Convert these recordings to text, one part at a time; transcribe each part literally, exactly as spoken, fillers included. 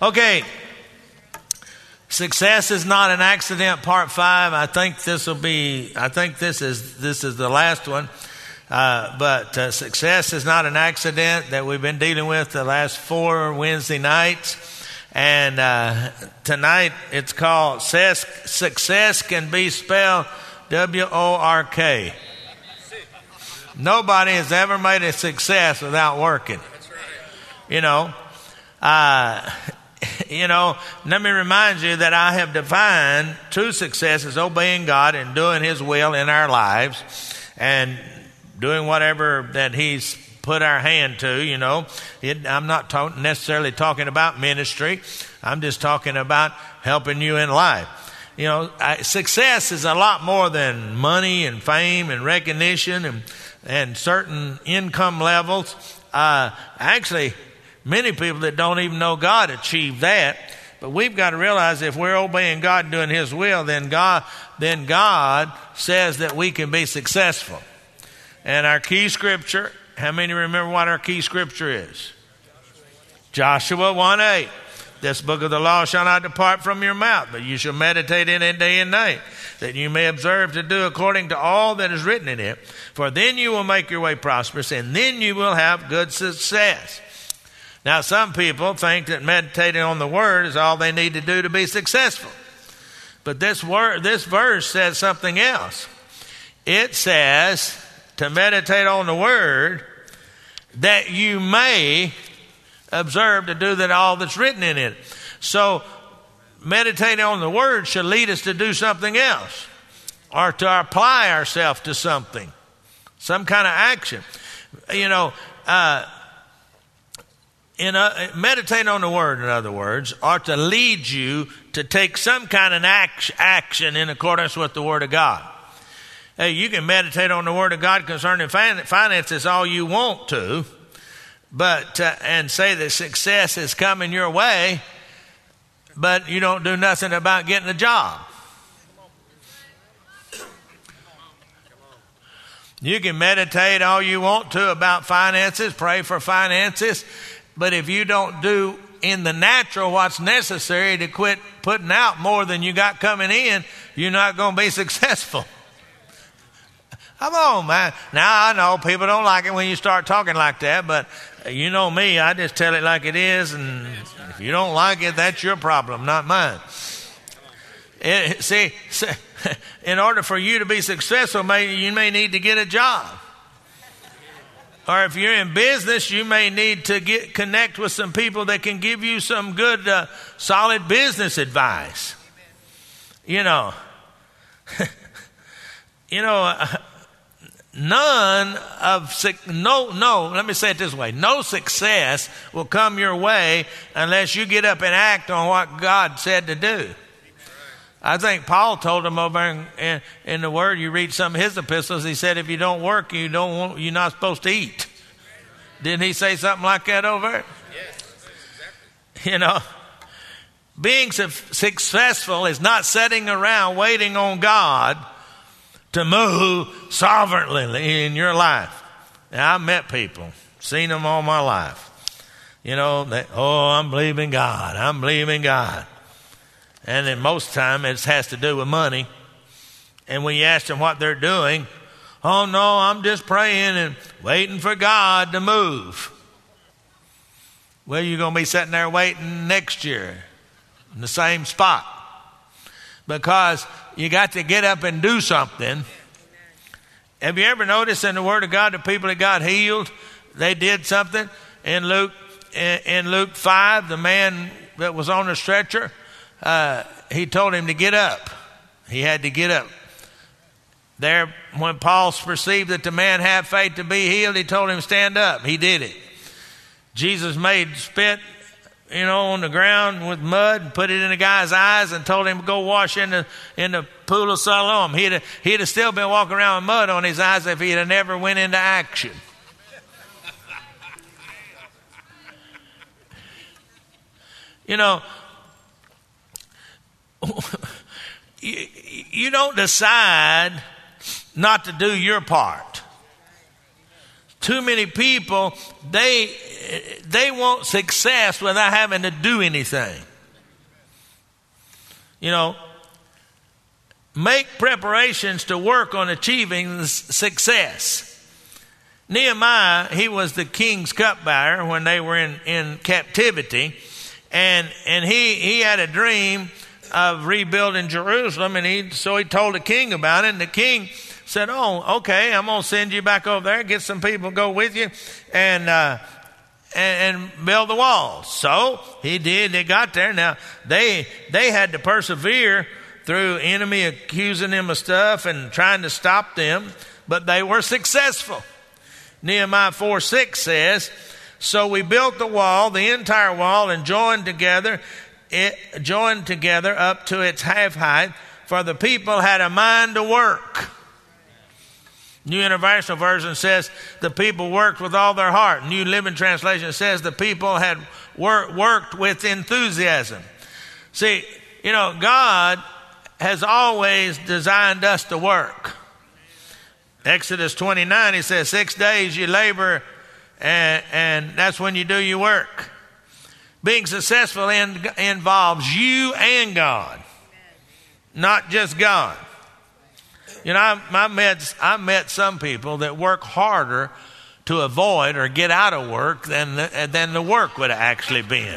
Okay. Success is not an accident, part five. I think this will be, I think this is, this is the last one. Uh, but uh, success is not an accident that we've been dealing with the last four Wednesday nights. And uh, tonight it's called Success, Success Can Be Spelled W O R K. Nobody has ever made a success without working. You know, uh, you know, let me remind you that I have defined true success as obeying God and doing His will in our lives and doing whatever that He's put our hand to, you know. It, I'm not talk, necessarily talking about ministry. I'm just talking about helping you in life. You know, I, success is a lot more than money and fame and recognition and, and certain income levels. Uh, actually, many people that don't even know God achieve that. But we've got to realize if we're obeying God and doing His will, then God, then God says that we can be successful. And our key scripture, how many remember what our key scripture is? Joshua one eight. This book of the law shall not depart from your mouth, but you shall meditate in it day and night, that you may observe to do according to all that is written in it. For then you will make your way prosperous, and then you will have good success. Now, some people think that meditating on the Word is all they need to do to be successful. But this word, this verse says something else. It says to meditate on the Word that you may observe to do that all that's written in it. So, meditating on the Word should lead us to do something else or to apply ourselves to something, some kind of action. You know, uh, In a, meditate on the Word, in other words, or to lead you to take some kind of action in accordance with the Word of God. Hey, you can meditate on the Word of God concerning finances all you want to, but uh, and say that success is coming your way, but you don't do nothing about getting a job. You can meditate all you want to about finances, pray for finances, but if you don't do in the natural what's necessary to quit putting out more than you got coming in, you're not going to be successful. Come on, man. Now, I know people don't like it when you start talking like that, but you know me, I just tell it like it is, and if you don't like it, that's your problem, not mine. It, see, in order for you to be successful, may, you may need to get a job. Or if you're in business, you may need to get connect with some people that can give you some good, uh, solid business advice. You know, you know, uh, none of no no. Let me say it this way: no success will come your way unless you get up and act on what God said to do. I think Paul told them over in, in, in the Word. You read some of his epistles. He said, "If you don't work, you don't want, you're not supposed to eat." Didn't he say something like that over it? Yes, exactly. You know, being su- successful is not sitting around waiting on God to move sovereignly in your life. Now, I've met people, seen them all my life. You know, they, oh, I'm believing God. I'm believing God. And then most of the time it has to do with money. And when you ask them what they're doing, oh no, I'm just praying and waiting for God to move. Well, you're going to be sitting there waiting next year in the same spot. Because you got to get up and do something. Have you ever noticed in the Word of God the people that got healed, they did something? In Luke, in Luke five, the man that was on the stretcher, Uh, he told him to get up. He had to get up. There, when Paul perceived that the man had faith to be healed, he told him to stand up. He did it. Jesus made spit, you know, on the ground with mud and put it in the guy's eyes and told him to go wash in the in the pool of Siloam. He'd have, he'd have still been walking around with mud on his eyes if he'd have never went into action. You know, You, you don't decide not to do your part. Too many people, they they want success without having to do anything. You know, make preparations to work on achieving success. Nehemiah, he was the king's cupbearer when they were in, in captivity. And and he, he had a dream of rebuilding Jerusalem. And he so he told the king about it. And the king said, oh, okay, I'm going to send you back over there, get some people to go with you, and, uh, and and build the walls. So he did. They got there. Now, they they had to persevere through enemy accusing them of stuff and trying to stop them. But they were successful. Nehemiah four six says, so we built the wall, the entire wall, and joined together, it joined together up to its half height, for the people had a mind to work. New International Version says the people worked with all their heart. New Living Translation says the people had wor- worked with enthusiasm. See, you know, God has always designed us to work. Exodus twenty-nine, he says, six days you labor, and, and that's when you do your work. Being successful in, involves you and God, not just God. You know, I, I met I met some people that work harder to avoid or get out of work than the, than the work would have actually been.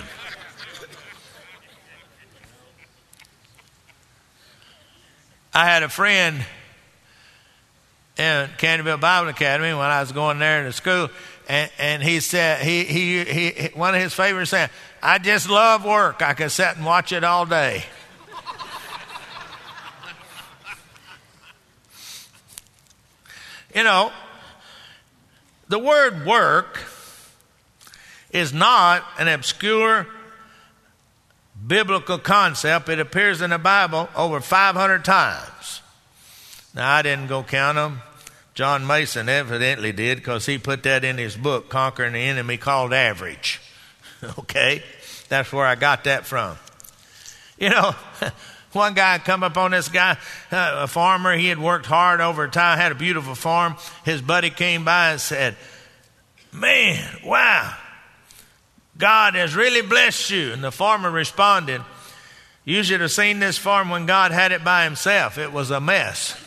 I had a friend in Canterville Bible Academy when I was going there to school, and, and he said he, he he one of his favorites said, "I just love work. I can sit and watch it all day." You know, the word work is not an obscure biblical concept. It appears in the Bible over five hundred times. Now, I didn't go count them. John Mason evidently did, because he put that in his book, Conquering the Enemy Called Average. Okay? That's where I got that from. You know, one guy come up on this guy, uh, a farmer. He had worked hard over time, had a beautiful farm. His buddy came by and said, "Man, wow, God has really blessed you." And the farmer responded, "You should have seen this farm when God had it by himself. It was a mess."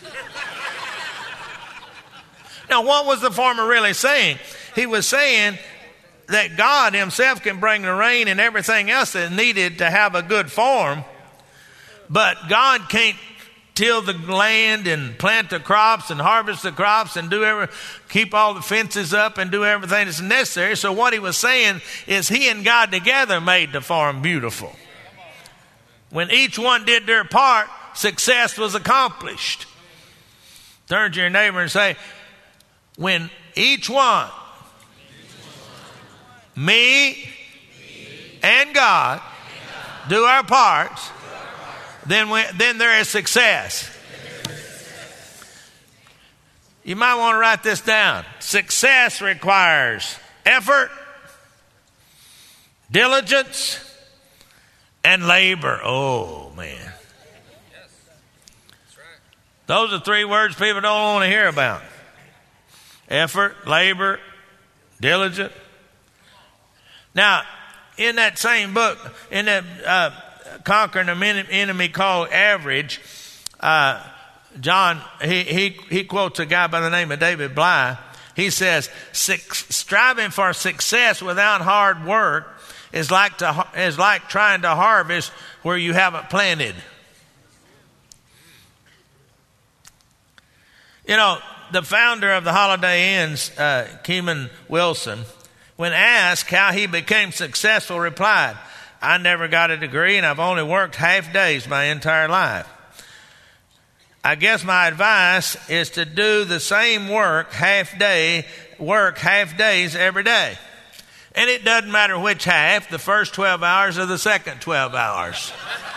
Now, what was the farmer really saying? He was saying that God himself can bring the rain and everything else that's needed to have a good farm, but God can't till the land and plant the crops and harvest the crops and do every, keep all the fences up and do everything that's necessary. So what he was saying is he and God together made the farm beautiful. When each one did their part, success was accomplished. Turn to your neighbor and say, when each one, me and God, do our parts, then we, then there is success. You might want to write this down. Success requires effort, diligence, and labor. Oh, man. Those are three words people don't want to hear about. Effort, labor, diligent. Now, in that same book, in that uh, Conquering the Enemy Called Average, uh, John, he, he, he quotes a guy by the name of David Bly. He says, striving for success without hard work is like to is like trying to harvest where you haven't planted. You know, the founder of the Holiday Inns, uh, Keenan Wilson, when asked how he became successful, replied, "I never got a degree and I've only worked half days my entire life. I guess my advice is to do the same work half day, work half days every day. And it doesn't matter which half, the first twelve hours or the second twelve hours."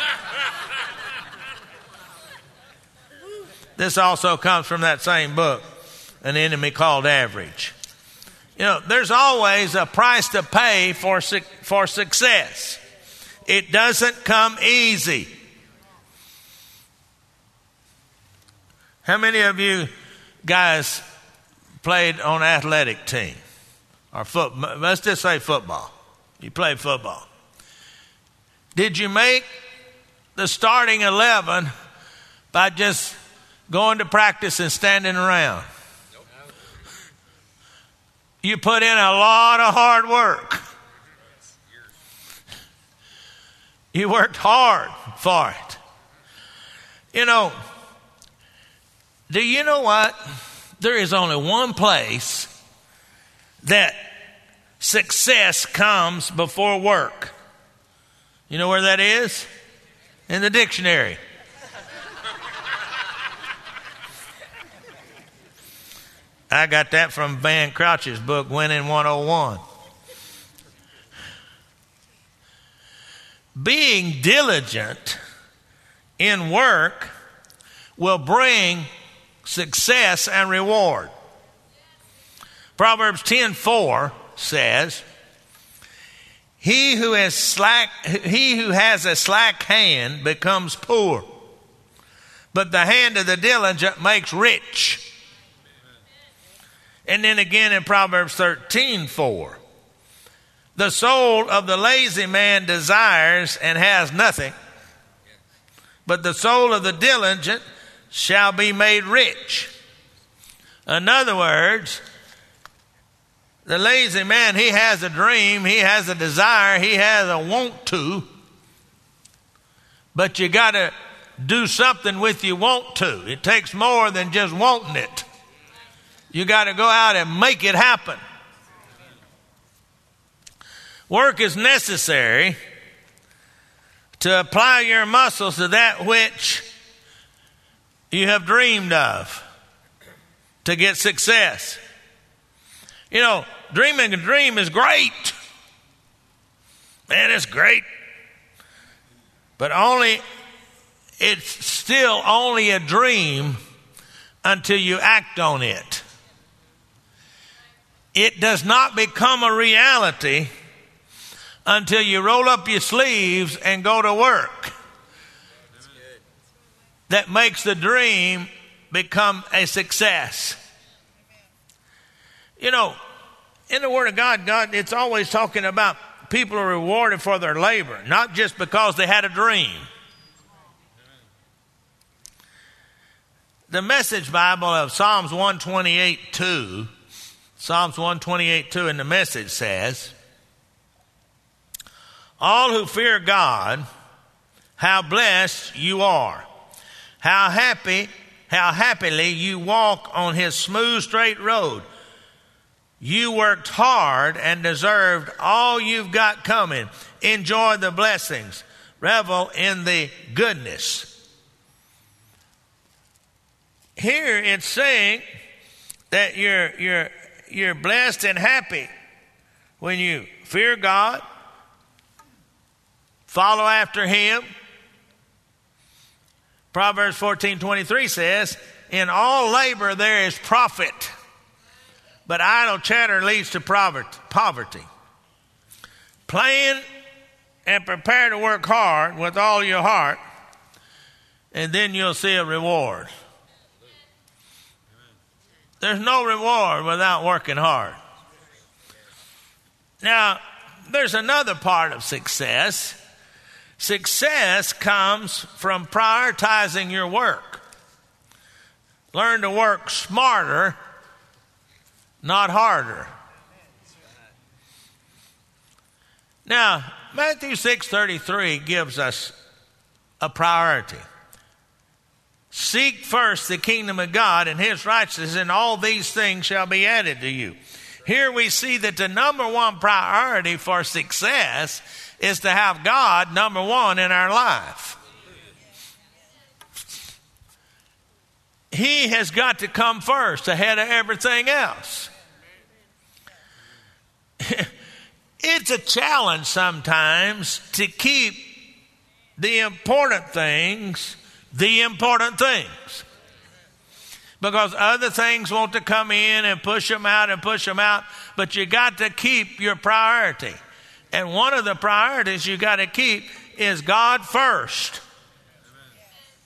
This also comes from that same book, An Enemy Called Average. You know, there's always a price to pay for for success. It doesn't come easy. How many of you guys played on an athletic team? or foot, let's just say football. You play football. Did you make the starting eleven by just going to practice and standing around? Nope. You put in a lot of hard work. You worked hard for it. You know, do you know what? There is only one place that success comes before work. You know where that is? In the dictionary. I got that from Van Crouch's book, Winning one oh one. Being diligent in work will bring success and reward. Proverbs ten four says, He who has slack, he who has a slack hand becomes poor, but the hand of the diligent makes rich. And then again in Proverbs thirteen four, the soul of the lazy man desires and has nothing, but the soul of the diligent shall be made rich. In other words, the lazy man, he has a dream, he has a desire, he has a want to, but you got to do something with your want to. It takes more than just wanting it. You got to go out and make it happen. Work is necessary to apply your muscles to that which you have dreamed of to get success. You know, dreaming a dream is great. Man, it's great. But only, it's still only a dream until you act on it. It does not become a reality until you roll up your sleeves and go to work. That makes the dream become a success. You know, in the Word of God, God, it's always talking about people are rewarded for their labor, not just because they had a dream. The Message Bible of Psalms one twenty-eight two, Psalms one twenty-eight two in the Message says, all who fear God, how blessed you are. How happy, how happily you walk on his smooth, straight road. You worked hard and deserved all you've got coming. Enjoy the blessings. Revel in the goodness. Here it's saying that you're, you're, you're blessed and happy when you fear God, follow after him. Proverbs fourteen twenty-three says, in all labor there is profit, but idle chatter leads to poverty. Plan and prepare to work hard with all your heart, and then you'll see a reward. There's no reward without working hard. Now, there's another part of success. Success comes from prioritizing your work. Learn to work smarter, not harder. Now, Matthew six thirty-three gives us a priority. Seek first the kingdom of God and his righteousness, and all these things shall be added to you. Here we see that the number one priority for success is to have God number one in our life. He has got to come first ahead of everything else. It's a challenge sometimes to keep the important things the important things, because other things want to come in and push them out and push them out, but you got to keep your priority. And one of the priorities you got to keep is God first.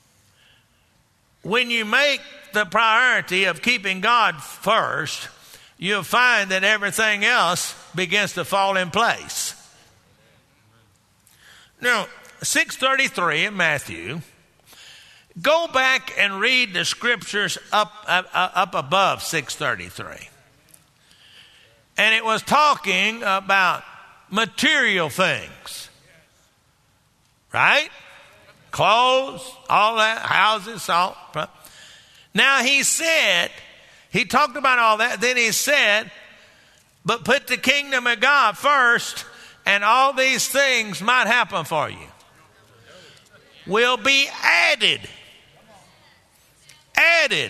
When you make the priority of keeping God first, you'll find that everything else begins to fall in place. Now, six thirty-three in Matthew, go back and read the scriptures up, up, up above six thirty-three. And it was talking about material things, right? Clothes, all that, houses, salt. Now he said, he talked about all that, then he said, but put the kingdom of God first, and all these things might happen for you. Will be added. Added.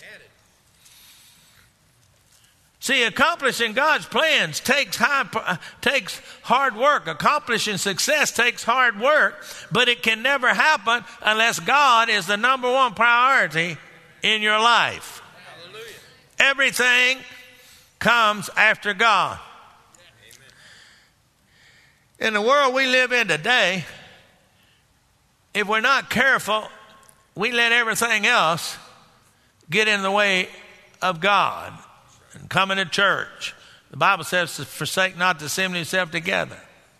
See, accomplishing God's plans takes high, takes hard work. Accomplishing success takes hard work, but it can never happen unless God is the number one priority in your life. Hallelujah. Everything comes after God. Amen. In the world we live in today, if we're not careful, we let everything else get in the way of God and coming to church. The Bible says to forsake not to assemble yourself together.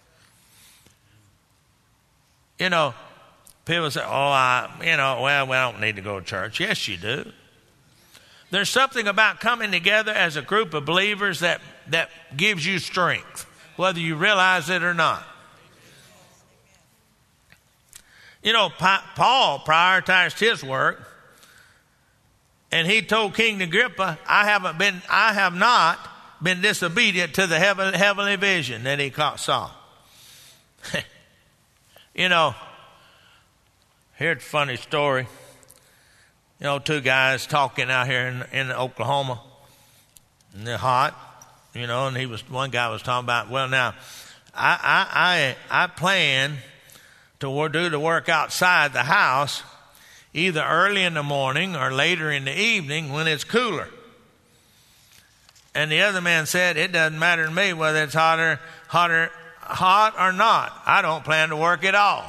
You know, people say, oh, I, you know, well, we don't need to go to church. Yes, you do. There's something about coming together as a group of believers that, that gives you strength, whether you realize it or not. You know, Paul prioritized his work, and he told King Agrippa, I haven't been, I have not been disobedient to the heaven, heavenly vision that he saw. You know, here's a funny story. You know, two guys talking out here in, in Oklahoma, and they're hot, you know, and he was, one guy was talking about, well, now, I, I, I, I plan to do the work outside the house either early in the morning or later in the evening when it's cooler. And the other man said, it doesn't matter to me whether it's hotter, hotter, hot or not. I don't plan to work at all.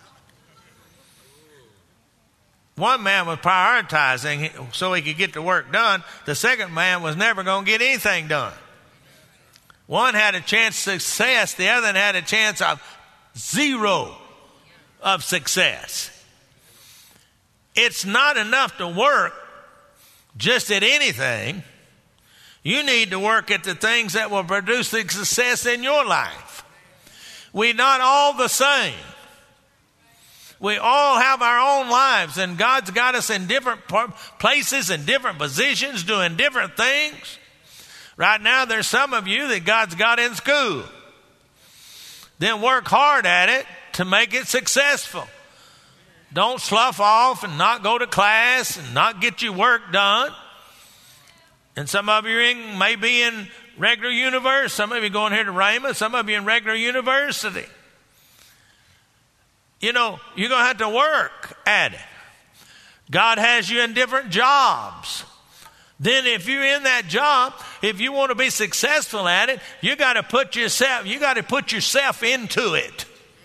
One man was prioritizing so he could get the work done. The second man was never going to get anything done. One had a chance of success. The other had a chance of zero of success. It's not enough to work just at anything. You need to work at the things that will produce the success in your life. We're not all the same. We all have our own lives, and God's got us in different places and different positions doing different things. Right now, there's some of you that God's got in school. Then work hard at it to make it successful. Don't slough off and not go to class and not get your work done. And some of you in, may be in regular university. Some of you going here to Rhema. Some of you in regular university. You know, you're going to have to work at it. God has you in different jobs. Then if you're in that job, if you want to be successful at it, you got to put yourself, you got to put yourself into it.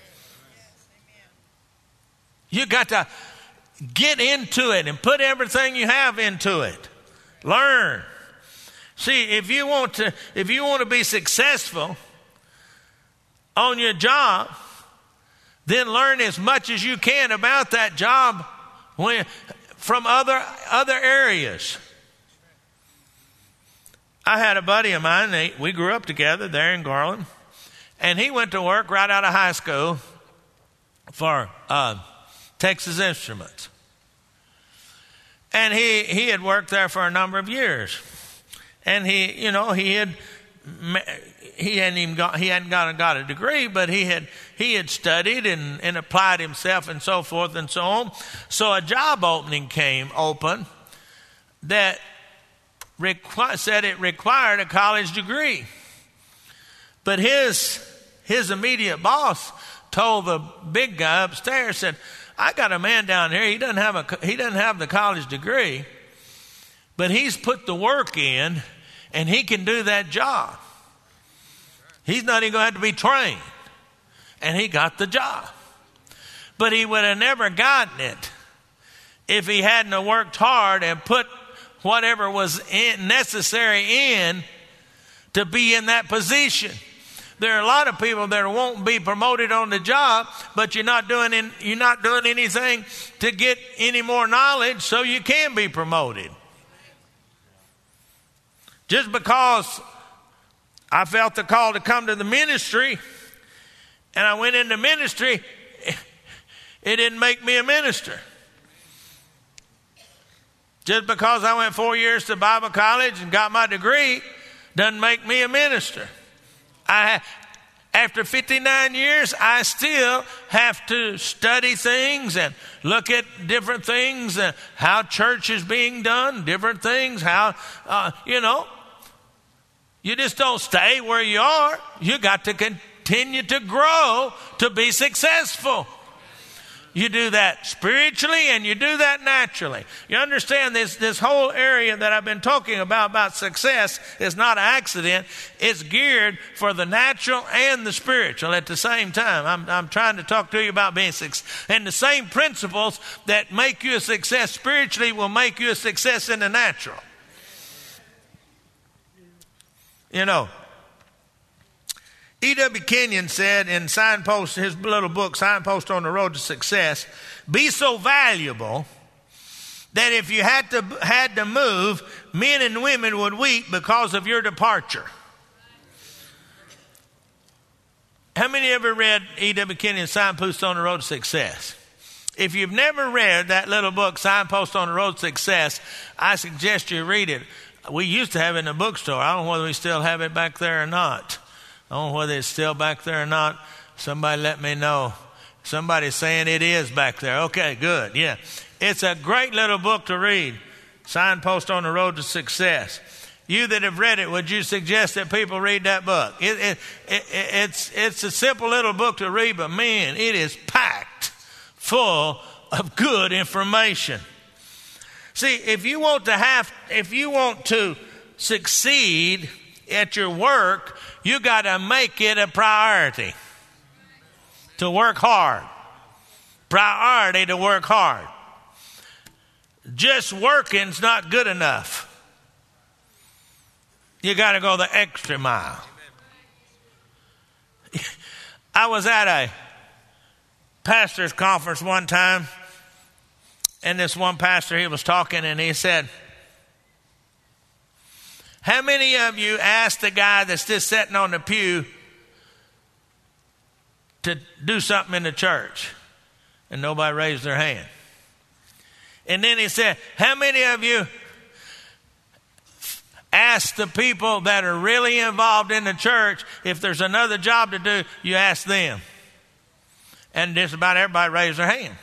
You got to get into it and put everything you have into it. Learn. See, if you want to, if you want to be successful on your job, then learn as much as you can about that job when, from other other areas. I had a buddy of mine, they, we grew up together there in Garland, and he went to work right out of high school for uh, Texas Instruments. And he, he had worked there for a number of years. And he, you know, he had, he hadn't even got, he hadn't got, got a degree, but he had, he had studied and, and applied himself and so forth and so on. So a job opening came open that requ- said it required a college degree. But his, his immediate boss told the big guy upstairs, said, I got a man down here. He doesn't have a, he doesn't have the college degree, but he's put the work in and he can do that job. He's not even going to have to be trained. And he got the job. But he would have never gotten it if he hadn't worked hard and put whatever was in, necessary in to be in that position. There are a lot of people that won't be promoted on the job, but you're not doing in, you're not doing anything to get any more knowledge so you can be promoted. Just because I felt the call to come to the ministry and I went into ministry, it didn't make me a minister. Just because I went four years to Bible college and got my degree doesn't make me a minister. I, after fifty-nine years, I still have to study things and look at different things, and how church is being done, different things, how, uh, you know, you just don't stay where you are. You got to continue to grow to be successful. You do that spiritually and you do that naturally. You understand this, this whole area that I've been talking about, about success, is not an accident. It's geared for the natural and the spiritual at the same time. I'm, I'm trying to talk to you about being successful. And the same principles that make you a success spiritually will make you a success in the natural. You know, E W Kenyon said in Signpost, his little book, Signpost on the Road to Success, be so valuable that if you had to, had to move, men and women would weep because of your departure. How many ever read E W Kenyon's Signpost on the Road to Success? If you've never read that little book, Signpost on the Road to Success, I suggest you read it. We used to have it in the bookstore. I don't know whether we still have it back there or not. I don't know whether it's still back there or not. Somebody let me know. Somebody's saying it is back there. Okay, good. Yeah. It's a great little book to read. Signpost on the Road to Success. You that have read it, would you suggest that people read that book? It, it, it, it's, it's a simple little book to read, but man, it is packed full of good information. See, if you want to have, if you want to succeed at your work, you got to make it a priority to work hard. Priority to work hard. Just working's not good enough. You got to go the extra mile. I was at a pastor's conference one time, and this one pastor, he was talking, and he said, how many of you asked the guy that's just sitting on the pew to do something in the church? And nobody raised their hand. And then he said, how many of you asked the people that are really involved in the church, if there's another job to do, you ask them? And just about everybody raised their hand.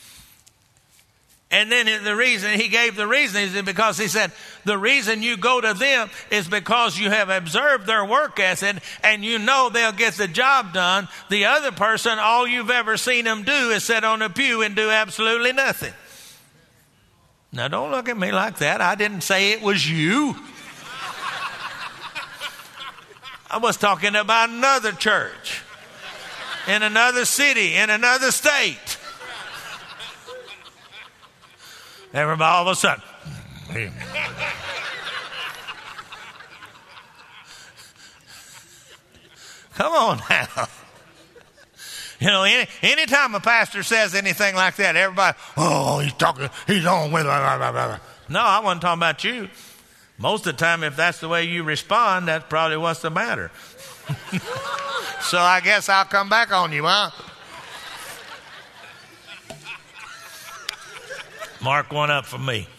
And then the reason, he gave the reason is because he said, the reason you go to them is because you have observed their work ethic and you know they'll get the job done. The other person, all you've ever seen them do is sit on a pew and do absolutely nothing. Now, don't look at me like that. I didn't say it was you. I was talking about another church in another city, in another state. Everybody all of a sudden. Come on now. You know, any anytime a pastor says anything like that, everybody, oh, he's talking, he's on with blah, blah, blah. No, I wasn't talking about you. Most of the time, if that's the way you respond, that's probably what's the matter. So I guess I'll come back on you, huh? Mark one up for me.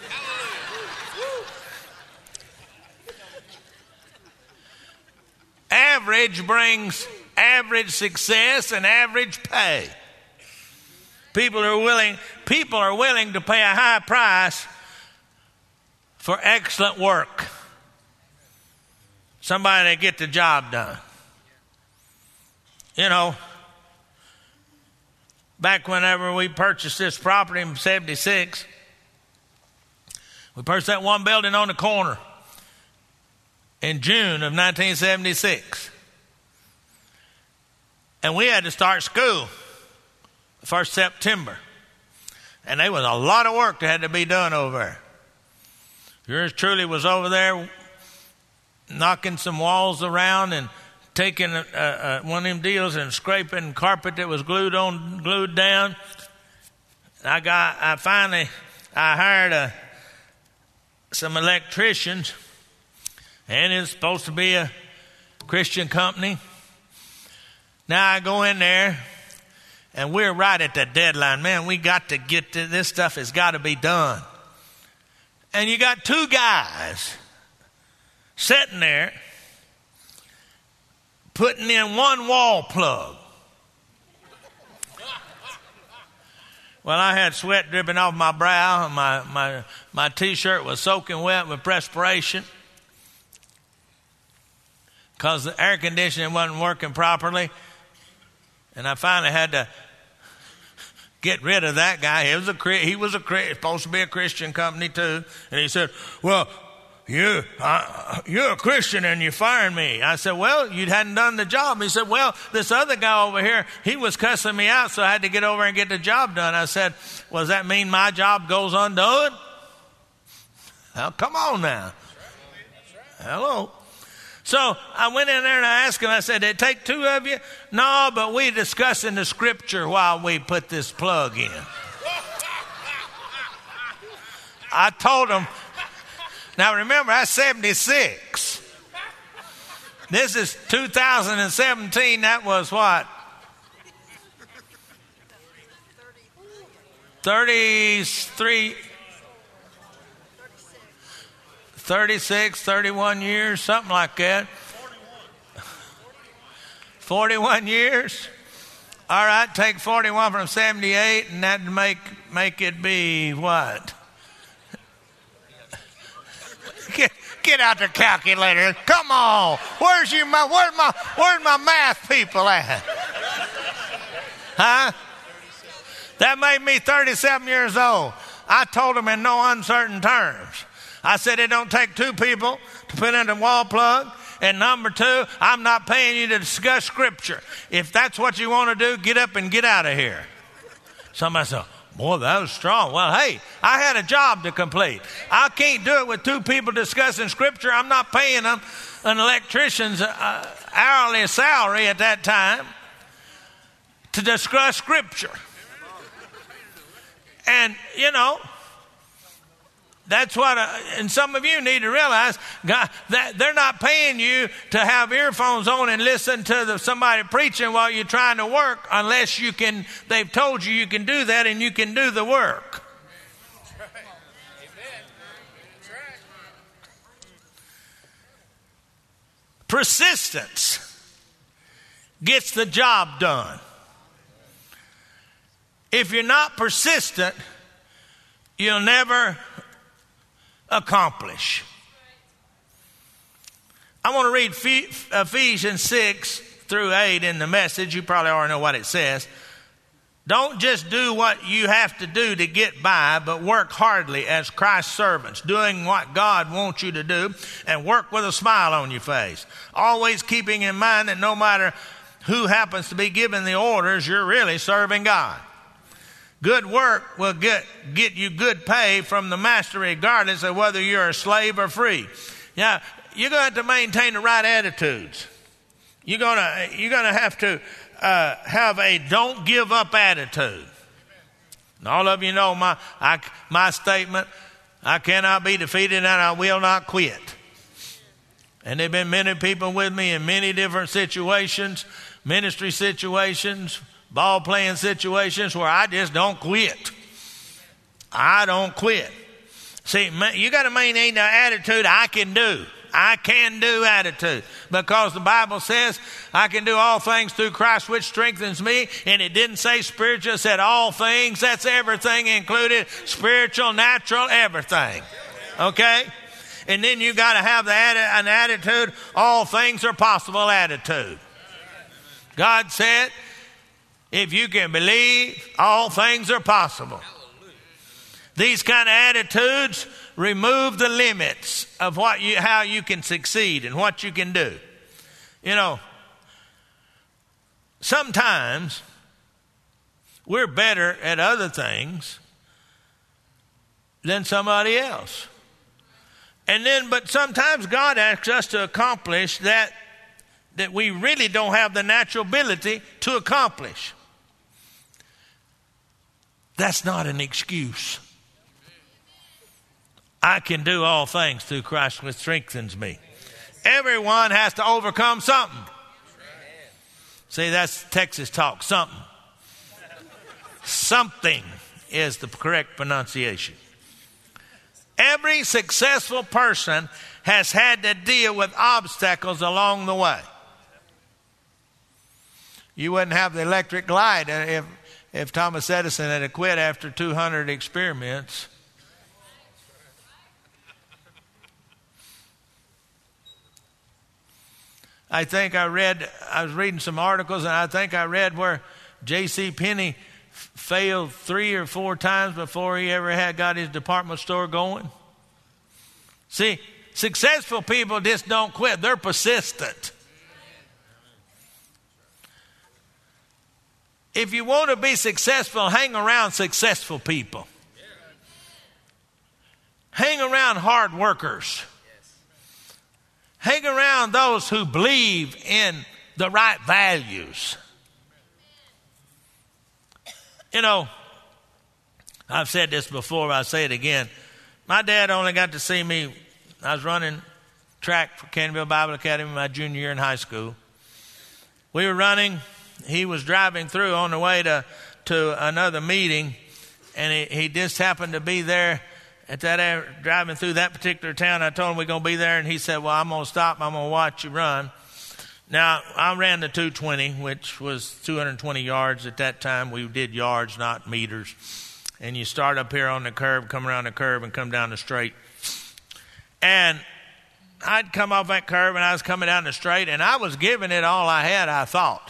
Average brings average success and average pay. People are willing, people are willing to pay a high price for excellent work. Somebody to get the job done. You know, back whenever we purchased this property in seventy-six, we purchased that one building on the corner in June of nineteen seventy-six. And we had to start school the first September. And there was a lot of work that had to be done over there. Yours truly was over there knocking some walls around and taking a, a, a, one of them deals and scraping carpet that was glued on, glued down. I got, I finally, I hired a, some electricians, and it's supposed to be a Christian company. Now I go in there, and we're right at the deadline. Man, we got to get to, this stuff has got to be done. And you got two guys sitting there putting in one wall plug. Well, I had sweat dripping off my brow, and my, my, my T-shirt was soaking wet with perspiration because the air conditioning wasn't working properly. And I finally had to get rid of that guy. He was a he was a supposed to be a Christian company too. And he said, "Well, you uh, you're a Christian and you're firing me." I said, "Well, you hadn't done the job." He said, "Well, this other guy over here, he was cussing me out, so I had to get over and get the job done." I said, "Well, does that mean my job goes undone?" Well, come on now. Hello. So I went in there and I asked him, I said, "Did it take two of you?" "No, but we discussing the scripture while we put this plug in." I told him, now remember, that's seventy-six. This is two thousand seventeen. That was what? thirty-three, thirty-six, thirty-one years, something like that. forty-one years. All right, take forty-one from seventy-eight, and that'd make make it be what? Get, get out the calculator. Come on. Where's your my where's my where's my math people at? Huh? That made me thirty-seven years old. I told them in no uncertain terms. I said it don't take two people to put in a wall plug. And number two, I'm not paying you to discuss scripture. If that's what you want to do, get up and get out of here. Somebody said, "Boy, that was strong." Well, hey, I had a job to complete. I can't do it with two people discussing scripture. I'm not paying them an electrician's uh, hourly salary at that time to discuss scripture. And, you know, that's what, uh, and some of you need to realize God, that they're not paying you to have earphones on and listen to the, somebody preaching while you're trying to work unless you can, they've told you you can do that and you can do the work. That's right. Amen. That's right. Persistence gets the job done. If you're not persistent, you'll never accomplish. I want to read Ephesians six through eight in the Message. You probably already know what it says. Don't just do what you have to do to get by, but work hardly as Christ's servants, doing what God wants you to do, and work with a smile on your face. Always keeping in mind that no matter who happens to be giving the orders, you're really serving God. Good work will get, get you good pay from the master regardless of whether you're a slave or free. Now, you're going to have to maintain the right attitudes. You're going to, you're going to have to uh, have a don't give up attitude. And all of you know my, I, my statement, I cannot be defeated and I will not quit. And there have been many people with me in many different situations, ministry situations, ball playing situations where I just don't quit. I don't quit. See, you got to maintain the attitude I can do. I can do attitude. Because the Bible says I can do all things through Christ which strengthens me. And it didn't say spiritual, it said all things. That's everything included. Spiritual, natural, everything. Okay? And then you got to have the, an attitude, all things are possible attitude. God said, if you can believe, all things are possible. These kind of attitudes remove the limits of what you, how you can succeed and what you can do. You know, sometimes we're better at other things than somebody else. And then, but sometimes God asks us to accomplish that that we really don't have the natural ability to accomplish. That's not an excuse. I can do all things through Christ which strengthens me. Everyone has to overcome something. See, that's Texas talk, something. Something is the correct pronunciation. Every successful person has had to deal with obstacles along the way. You wouldn't have the electric light if, if Thomas Edison had quit after two hundred experiments. I think I read, I was reading some articles, and I think I read where J C Penney f- failed three or four times before he ever had got his department store going. See, successful people just don't quit. They're persistent. If you want to be successful, hang around successful people. Hang around hard workers. Hang around those who believe in the right values. You know, I've said this before, but I'll say it again. My dad only got to see me. I was running track for Canterville Bible Academy my junior year in high school. We were running. He was driving through on the way to, to another meeting, and he, he just happened to be there at that, driving through that particular town. I told him we're going to be there, and he said, well, I'm going to stop. I'm going to watch you run. Now, I ran the two twenty, which was two hundred twenty yards. At that time, we did yards, not meters. And you start up here on the curve, come around the curve, and come down the straight. And I'd come off that curve, and I was coming down the straight, and I was giving it all I had, I thought.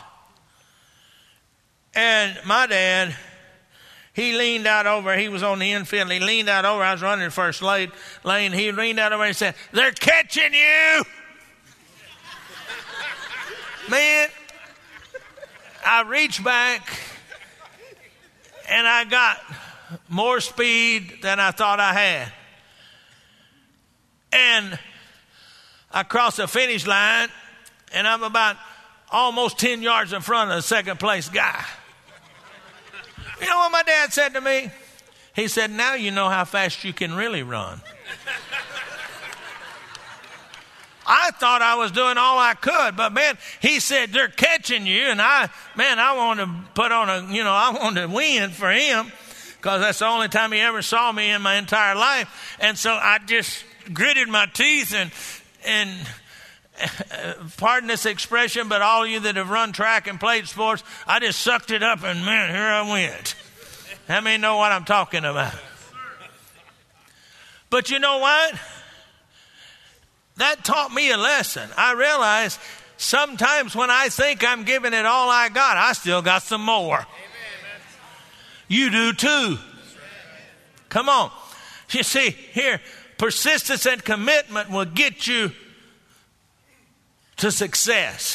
And my dad, he leaned out over. He was on the infield. He leaned out over. I was running the first lane. lane. He leaned out over and said, they're catching you. Man, I reached back, and I got more speed than I thought I had. And I crossed the finish line, and I'm about almost ten yards in front of the second place guy. You know what my dad said to me? He said, now you know how fast you can really run. I thought I was doing all I could, but man, he said, they're catching you. And I, man, I wanted to put on a, you know, I wanted to win for him because that's the only time he ever saw me in my entire life. And so I just gritted my teeth and, and, pardon this expression, but all of you that have run track and played sports, I just sucked it up and man, here I went. How many know what I'm talking about? But you know what? That taught me a lesson. I realized sometimes when I think I'm giving it all I got, I still got some more. You do too. Come on. You see, here, persistence and commitment will get you to success.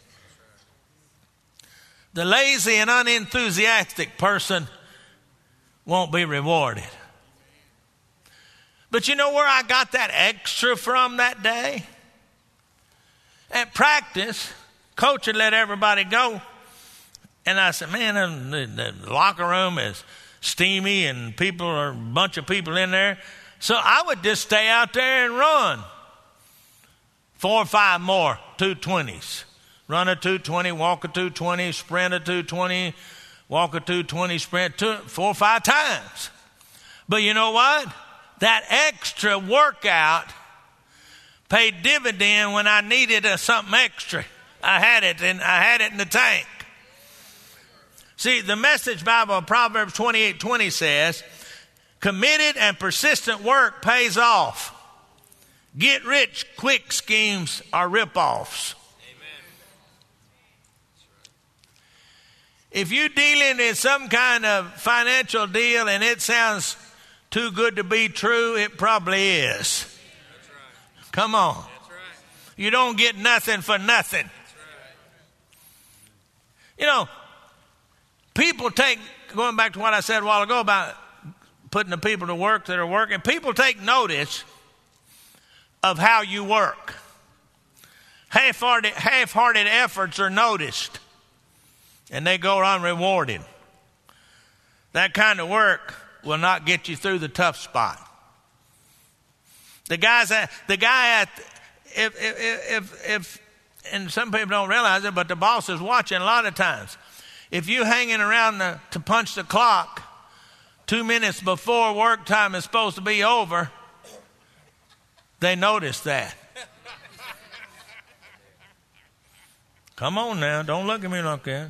The lazy and unenthusiastic person won't be rewarded. But you know where I got that extra from that day? At practice, coach had let everybody go. And I said, man, the, the locker room is steamy and people are a bunch of people in there. So I would just stay out there and run. Four or five more two twenties. Run a two twenty, walk a two twenty, sprint a two twenty, walk a two twenty, sprint two, four or five times. But you know what? That extra workout paid dividend when I needed a, something extra. I had it and I had it in the tank. See, the Message Bible, Proverbs twenty-eight twenty says, committed and persistent work pays off. Get rich quick schemes are rip-offs. Amen. If you're dealing in some kind of financial deal and it sounds too good to be true, it probably is. That's right. Come on. That's right. You don't get nothing for nothing. That's right. You know, people take, going back to what I said a while ago about putting the people to work that are working, people take notice of how you work. Half-hearted, half-hearted efforts are noticed, and they go unrewarded. That kind of work will not get you through the tough spot. The guys, at, the guy at, if, if, if, if, and some people don't realize it, but the boss is watching a lot of times. If you hanging around the, to punch the clock two minutes before work time is supposed to be over, they notice that. Come on now, don't look at me like that.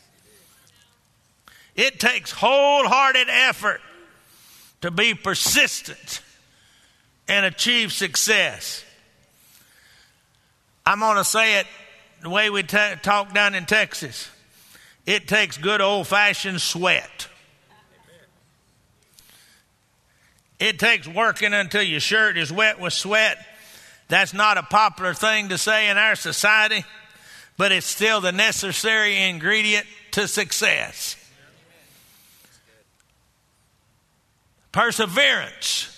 It takes wholehearted effort to be persistent and achieve success. I'm going to say it the way we t- talk down in Texas. It takes good old-fashioned sweat. It takes working until your shirt is wet with sweat. That's not a popular thing to say in our society, but it's still the necessary ingredient to success. Perseverance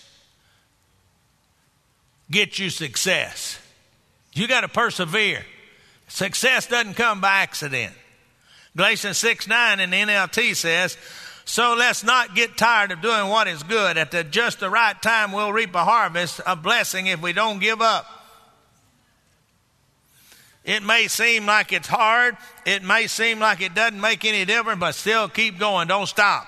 gets you success. You got to persevere. Success doesn't come by accident. Galatians six nine in the N L T says, so let's not get tired of doing what is good. At the just the right time, we'll reap a harvest of blessing if we don't give up. It may seem like it's hard. It may seem like it doesn't make any difference, but still keep going. Don't stop.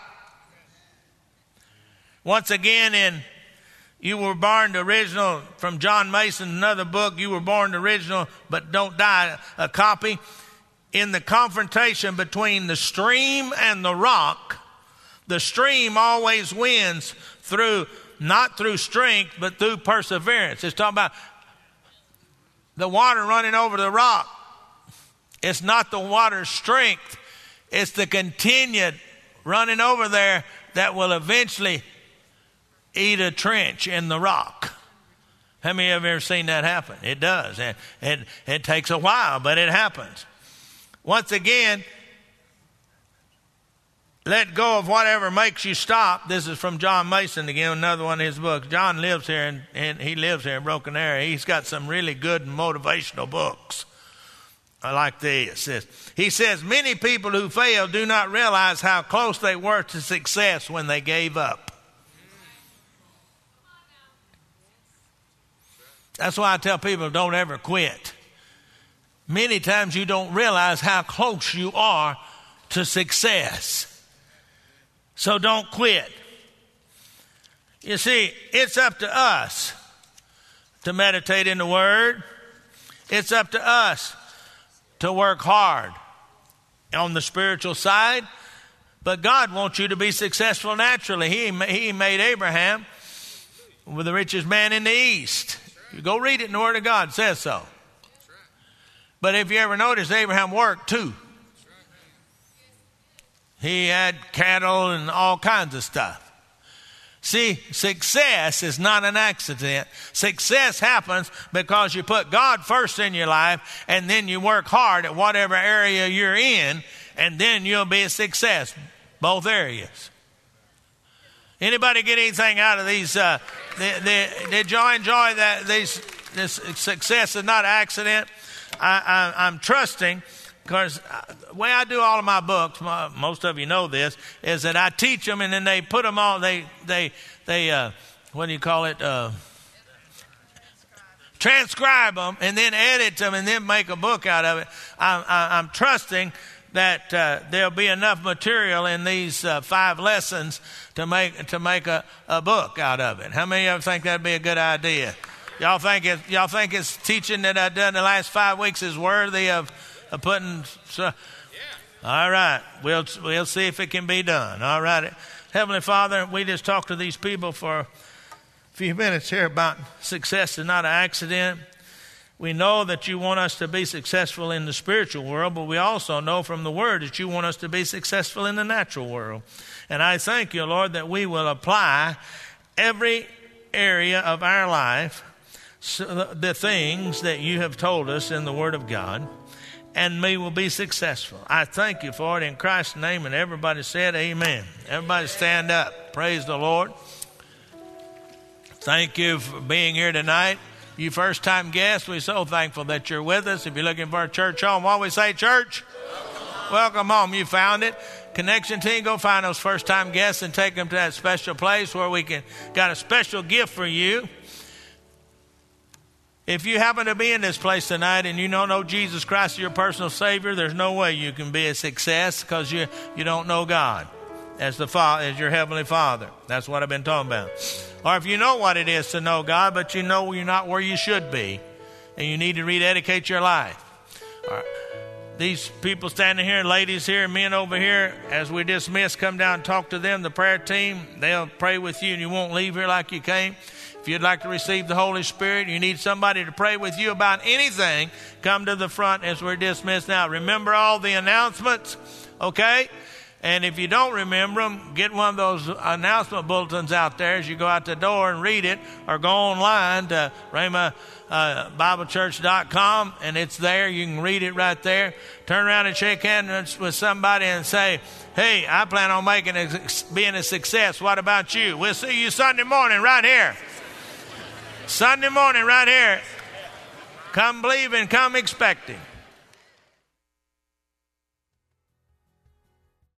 Once again, in You Were Born the Original from John Mason, another book, You Were Born the Original, but Don't Die, a copy. In the confrontation between the stream and the rock, the stream always wins through, not through strength, but through perseverance. It's talking about the water running over the rock. It's not the water's strength. It's the continued running over there that will eventually eat a trench in the rock. How many of you have ever seen that happen? It does. And it, it takes a while, but it happens. Once again, let go of whatever makes you stop. This is from John Mason again, another one of his books. John lives here, and, and he lives here in Broken Arrow. He's got some really good motivational books. I like this. He says, many people who fail do not realize how close they were to success when they gave up. That's why I tell people, don't ever quit. Many times you don't realize how close you are to success. So don't quit. You see, it's up to us to meditate in the Word. It's up to us to work hard on the spiritual side. But God wants you to be successful naturally. He, he made Abraham with the richest man in the East. You go read it in the Word of God. It says so. But if you ever notice, Abraham worked too. He had cattle and all kinds of stuff. See, success is not an accident. Success happens because you put God first in your life, and then you work hard at whatever area you're in, and then you'll be a success. Both areas. Anybody get anything out of these? Uh, the, the, did you enjoy that? These, this success is not an accident. I, I, I'm trusting, because the way I do all of my books, my, most of you know this, is that I teach them and then they put them all, they, they, they uh, what do you call it? Uh, transcribe them and then edit them and then make a book out of it. I, I, I'm trusting that uh, there'll be enough material in these uh, five lessons to make to make a, a book out of it. How many of you think that'd be a good idea? Y'all think it, y'all think it's teaching that I've done the last five weeks is worthy of, of putting? So, yeah. All right, we'll we'll see if it can be done. All right, Heavenly Father, we just talked to these people for a few minutes here about success is not an accident. We know that you want us to be successful in the spiritual world, but we also know from the Word that you want us to be successful in the natural world. And I thank you, Lord, that we will apply every area of our life, so the things that you have told us in the Word of God, and we will be successful. I thank you for it in Christ's name, and everybody said amen. Everybody stand up. Praise the Lord. Thank you for being here tonight. You first-time guests, we're so thankful that you're with us. If you're looking for a church home, what we say, church? Welcome, Welcome home. You found it. Connection team, go find those first-time guests and take them to that special place where we can got a special gift for you. If you happen to be in this place tonight and you don't know Jesus Christ as your personal Savior, there's no way you can be a success because you, you don't know God as the Father, as your Heavenly Father. That's what I've been talking about. Or if you know what it is to know God, but you know you're not where you should be and you need to rededicate your life. All right. These people standing here, ladies here, men over here, as we dismiss, come down and talk to them, the prayer team. They'll pray with you and you won't leave here like you came. If you'd like to receive the Holy Spirit, you need somebody to pray with you about anything, come to the front as we're dismissed now. Remember all the announcements, okay? And if you don't remember them, get one of those announcement bulletins out there as you go out the door and read it, or go online to Rhema Bible Church dot com, and it's there. You can read it right there. Turn around and shake hands with somebody and say, hey, I plan on making a, being a success. What about you? We'll see you Sunday morning right here. Sunday morning right here. Come believing, come expecting.